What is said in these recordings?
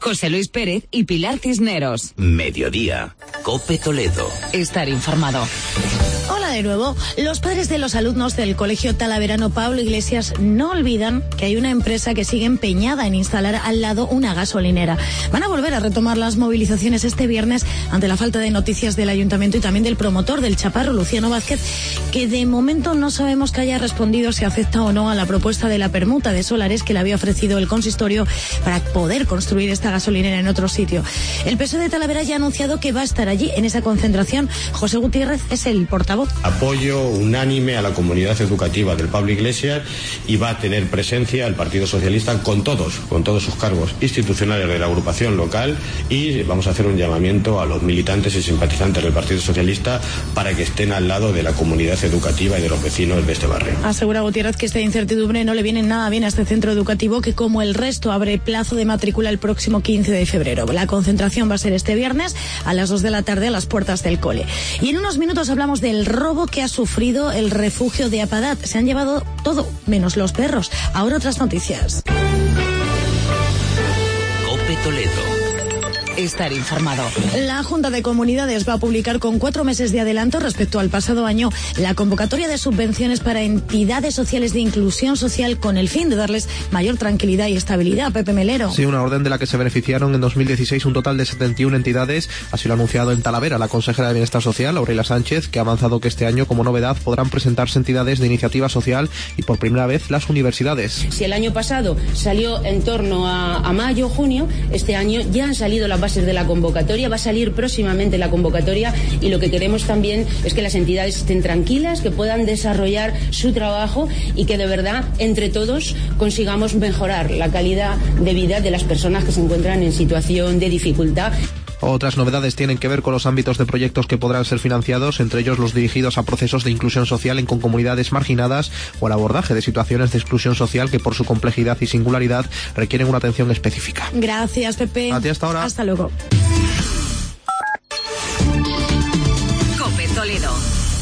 José Luis Pérez y Pilar Cisneros. Mediodía. COPE Toledo. Estar informado. Hola de nuevo. Los padres de los alumnos del Colegio Talaverano Pablo Iglesias no olvidan que hay una empresa que sigue empeñada en instalar al lado una gasolinera. Van a volver a retomar las movilizaciones este viernes ante la falta de noticias del ayuntamiento y también del promotor del Chaparro, Luciano Vázquez, que de momento no sabemos que haya respondido si acepta o no a la propuesta de la permuta de solares que le había ofrecido el consistorio para poder construir esta gasolinera en otro sitio. El PSOE de Talavera ya ha anunciado que va a estar allí en esa concentración. José Gutiérrez es el portavoz. Apoyo unánime a la comunidad educativa del Pablo Iglesias y va a tener presencia el Partido Socialista con todos sus cargos institucionales de la agrupación local, y vamos a hacer un llamamiento a los militantes y simpatizantes del Partido Socialista para que estén al lado de la comunidad educativa y de los vecinos de este barrio. Asegura Gutiérrez que esta incertidumbre no le viene nada bien a este centro educativo, que como el resto abre plazo de matrícula el próximo 15 de febrero. La concentración va a ser este viernes a las 2 de la tarde a las puertas del cole. Y en unos minutos hablamos del robo que ha sufrido el refugio de Apadat. Se han llevado todo, menos los perros. Ahora otras noticias. COPE Toledo. Estar informado. La Junta de Comunidades va a publicar con 4 meses de adelanto respecto al pasado año la convocatoria de subvenciones para entidades sociales de inclusión social con el fin de darles mayor tranquilidad y estabilidad. Pepe Melero. Sí, una orden de la que se beneficiaron en 2016 un total de 71 entidades. Así lo ha anunciado en Talavera la consejera de Bienestar Social, Aurelia Sánchez, que ha avanzado que este año, como novedad, podrán presentarse entidades de iniciativa social y por primera vez las universidades. Si el año pasado salió en torno a mayo, junio, este año ya han salido las bases de la convocatoria, va a salir próximamente la convocatoria, y lo que queremos también es que las entidades estén tranquilas, que puedan desarrollar su trabajo y que de verdad entre todos consigamos mejorar la calidad de vida de las personas que se encuentran en situación de dificultad. Otras novedades tienen que ver con los ámbitos de proyectos que podrán ser financiados, entre ellos los dirigidos a procesos de inclusión social con comunidades marginadas o el abordaje de situaciones de exclusión social que por su complejidad y singularidad requieren una atención específica. Gracias, Pepe. A ti hasta ahora. Hasta luego. COPE Toledo.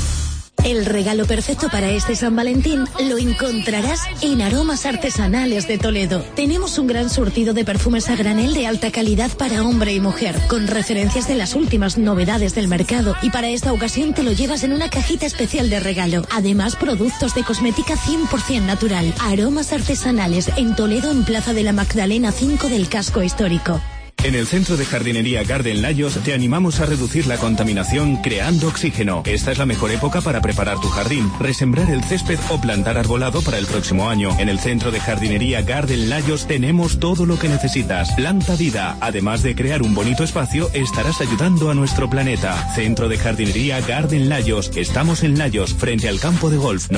El regalo perfecto para este San Valentín lo encontrarás en Aromas Artesanales de Toledo. Tenemos un gran surtido de perfumes a granel de alta calidad para hombre y mujer, con referencias de las últimas novedades del mercado, y para esta ocasión te lo llevas en una cajita especial de regalo. Además, productos de cosmética 100% natural. Aromas Artesanales en Toledo, en Plaza de la Magdalena 5 del Casco Histórico. En el Centro de Jardinería Garden Layos te animamos a reducir la contaminación creando oxígeno. Esta es la mejor época para preparar tu jardín, resembrar el césped o plantar arbolado para el próximo año. En el Centro de Jardinería Garden Layos tenemos todo lo que necesitas. Planta vida. Además de crear un bonito espacio, estarás ayudando a nuestro planeta. Centro de Jardinería Garden Layos. Estamos en Layos, frente al campo de golf.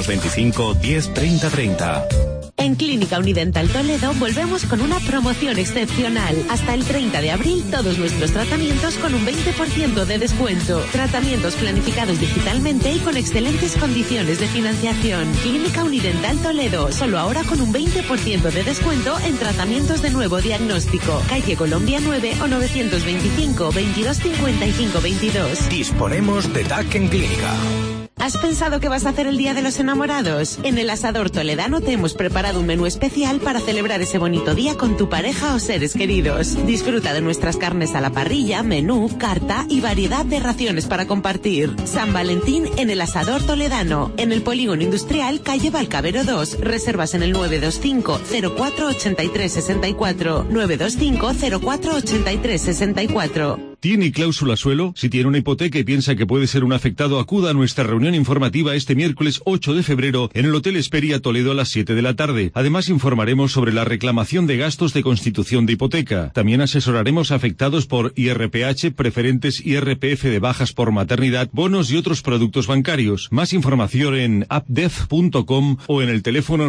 925 10 30 30. En Clínica Unidental Toledo volvemos con una promoción excepcional. Hasta el 30 de abril todos nuestros tratamientos con un 20% de descuento. Tratamientos planificados digitalmente y con excelentes condiciones de financiación. Clínica Unidental Toledo, solo ahora con un 20% de descuento en tratamientos de nuevo diagnóstico. Calle Colombia 9 o 925 22 55 22. Disponemos de TAC en Clínica. ¿Has pensado qué vas a hacer el Día de los Enamorados? En el Asador Toledano te hemos preparado un menú especial para celebrar ese bonito día con tu pareja o seres queridos. Disfruta de nuestras carnes a la parrilla, menú, carta y variedad de raciones para compartir. San Valentín en el Asador Toledano, en el Polígono Industrial, calle Valcavero 2. Reservas en el 925 04 83 64. 925 04 83 64. ¿Tiene cláusula suelo? Si tiene una hipoteca y piensa que puede ser un afectado, acuda a nuestra reunión informativa este miércoles 8 de febrero en el Hotel Esperia Toledo a las 7 de la tarde. Además, informaremos sobre la reclamación de gastos de constitución de hipoteca. También asesoraremos a afectados por IRPH, preferentes IRPF de bajas por maternidad, bonos y otros productos bancarios. Más información en appdef.com o en el teléfono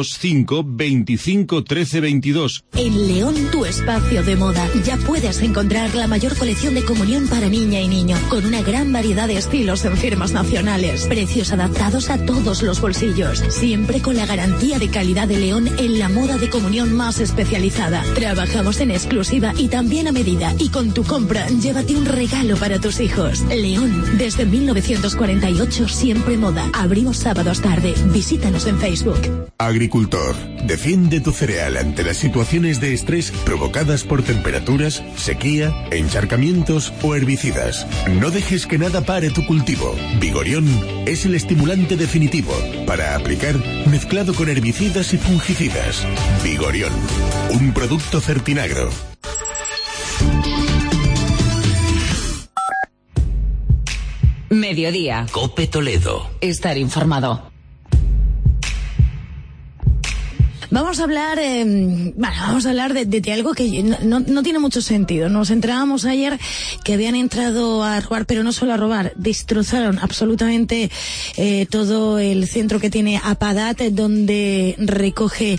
925 25 13 22. En León, tu espacio de moda. Ya puedes encontrar la mayor colección selección de comunión para niña y niño, con una gran variedad de estilos en firmas nacionales. Precios adaptados a todos los bolsillos, siempre con la garantía de calidad de León en la moda de comunión más especializada. Trabajamos en exclusiva y también a medida, y con tu compra llévate un regalo para tus hijos. León, desde 1948, siempre moda. Abrimos sábados tarde. Visítanos en Facebook. Agricultor, defiende tu cereal ante las situaciones de estrés provocadas por temperaturas, sequía, encharcamientos o herbicidas. No dejes que nada pare tu cultivo. Vigorión es el estimulante definitivo para aplicar mezclado con herbicidas y fungicidas. Vigorión, un producto Certinagro. Mediodía. Cope Toledo. Estar informado. Vamos a hablar de algo que no tiene mucho sentido. Nos enterábamos ayer que habían entrado a robar, pero no solo a robar, destrozaron absolutamente todo el centro que tiene Apadat, donde recoge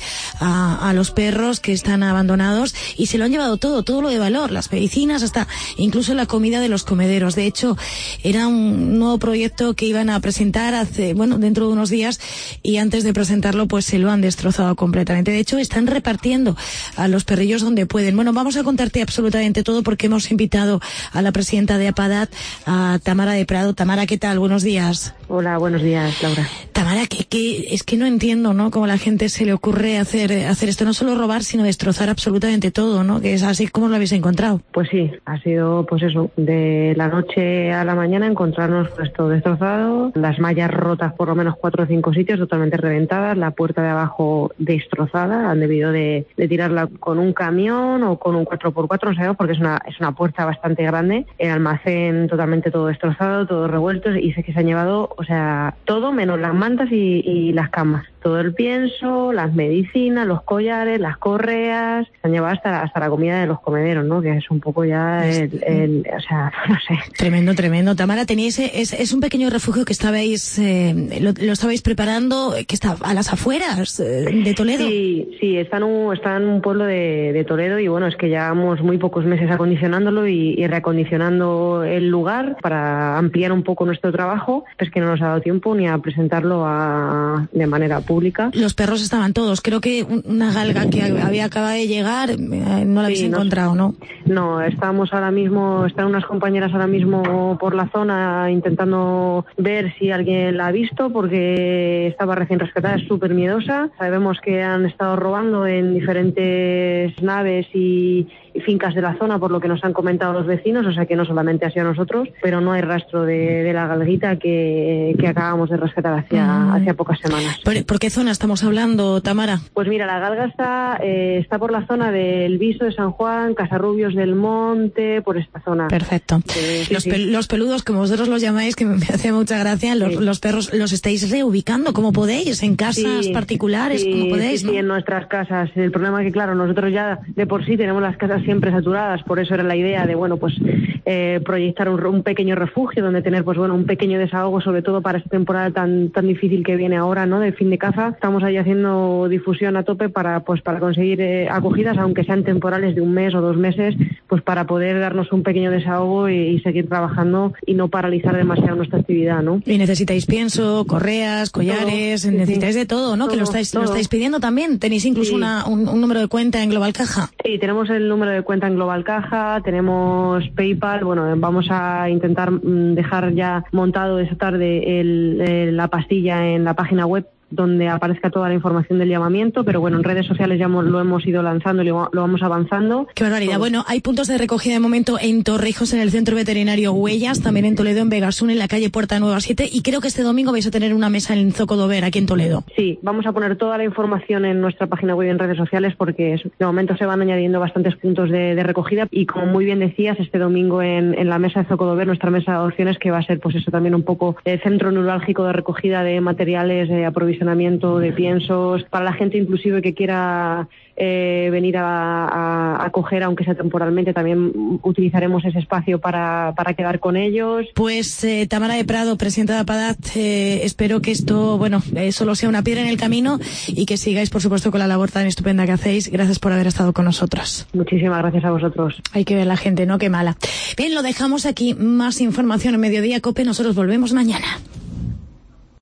a los perros que están abandonados, y se lo han llevado todo lo de valor, las medicinas, hasta incluso la comida de los comederos. De hecho, era un nuevo proyecto que iban a presentar dentro de unos días, y antes de presentarlo pues se lo han destrozado completamente. De hecho, están repartiendo a los perrillos donde pueden. Bueno, vamos a contarte absolutamente todo, porque hemos invitado a la presidenta de Apadat, a Tamara de Prado. Tamara, ¿qué tal? Buenos días. Hola, buenos días, Laura. Tamara, es que no entiendo, ¿no?, cómo a la gente se le ocurre hacer esto, no solo robar, sino destrozar absolutamente todo, ¿no? Que es así como lo habéis encontrado. Pues sí, ha sido, pues eso, de la noche a la mañana encontrarnos esto destrozado, las mallas rotas por lo menos 4 o 5 sitios, totalmente reventadas, la puerta de abajo destrozada. Han debido de tirarla con un camión o con un 4x4, no sabemos, porque es una puerta bastante grande. El almacén totalmente todo destrozado, todo revuelto, y sé que se han llevado, o sea, todo menos las mantas y las camas. Todo el pienso, las medicinas, los collares, las correas, se han llevado hasta la comida de los comederos, ¿no? Que es un poco ya o sea, no sé. Tremendo. Tamara, teníais, es un pequeño refugio que estabais, lo estabais preparando, que está a las afueras de Toledo. Sí, está en un pueblo de Toledo, y bueno, es que llevamos muy pocos meses acondicionándolo y reacondicionando el lugar para ampliar un poco nuestro trabajo, pues que no nos ha dado tiempo ni a presentarlo de manera pública. Los perros estaban todos. Creo que una galga que acaba de llegar no la habéis encontrado, ¿no? No, están unas compañeras ahora mismo por la zona intentando ver si alguien la ha visto, porque estaba recién rescatada, es súper miedosa. Sabemos que han estado robando en diferentes naves y fincas de la zona, por lo que nos han comentado los vecinos, o sea que no solamente ha sido nosotros, pero no hay rastro de la galguita que acabamos de rescatar hacia pocas semanas. ¿Por qué zona estamos hablando, Tamara? Pues mira, la galga está por la zona del Viso de San Juan, Casarrubios del Monte, por esta zona. Perfecto. Los peludos, como vosotros los llamáis, que me hace mucha gracia, los perros los estáis reubicando como podéis, en casas particulares, como podéis, ¿no? Sí, en nuestras casas. El problema es que, claro, nosotros ya de por sí tenemos las casas siempre saturadas, por eso era la idea de, proyectar un pequeño refugio donde tener, un pequeño desahogo, sobre todo para esta temporada tan difícil que viene ahora, ¿no?, de fin de caza. Estamos ahí haciendo difusión a tope para conseguir acogidas, aunque sean temporales de 1 mes o 2 meses, pues para poder darnos un pequeño desahogo y seguir trabajando y no paralizar demasiado nuestra actividad, ¿no? Y necesitáis pienso, correas, collares, necesitáis de todo, ¿no? Todo, que lo estáis pidiendo también. Tenéis incluso un número de cuenta en Global Caja. Sí, tenemos el número de cuenta en Global Caja, tenemos PayPal. Vamos a intentar dejar ya montado esta tarde la pastilla en la página web, donde aparezca toda la información del llamamiento, pero en redes sociales ya lo hemos ido lanzando y lo vamos avanzando. ¡Qué barbaridad! Hay puntos de recogida de momento en Torrijos, en el Centro Veterinario Huellas, también en Toledo, en Vegasún, en la calle Puerta Nueva 7, y creo que este domingo vais a tener una mesa en Zocodover, aquí en Toledo. Sí, vamos a poner toda la información en nuestra página web y en redes sociales, porque de momento se van añadiendo bastantes puntos de recogida, y como muy bien decías, este domingo en la mesa de Zocodover, nuestra mesa de adopciones, que va a ser también un poco el centro neurálgico de recogida de materiales aprovisionados aprovisionamiento de piensos para la gente inclusive que quiera venir a acoger, aunque sea temporalmente. También utilizaremos ese espacio para quedar con ellos. Pues Tamara de Prado, presidenta de APADAT, espero que esto, solo sea una piedra en el camino y que sigáis, por supuesto, con la labor tan estupenda que hacéis. Gracias por haber estado con nosotros. Muchísimas gracias a vosotros. Hay que ver la gente, ¿no? Qué mala. Bien, lo dejamos aquí. Más información en Mediodía Cope. Nosotros volvemos mañana.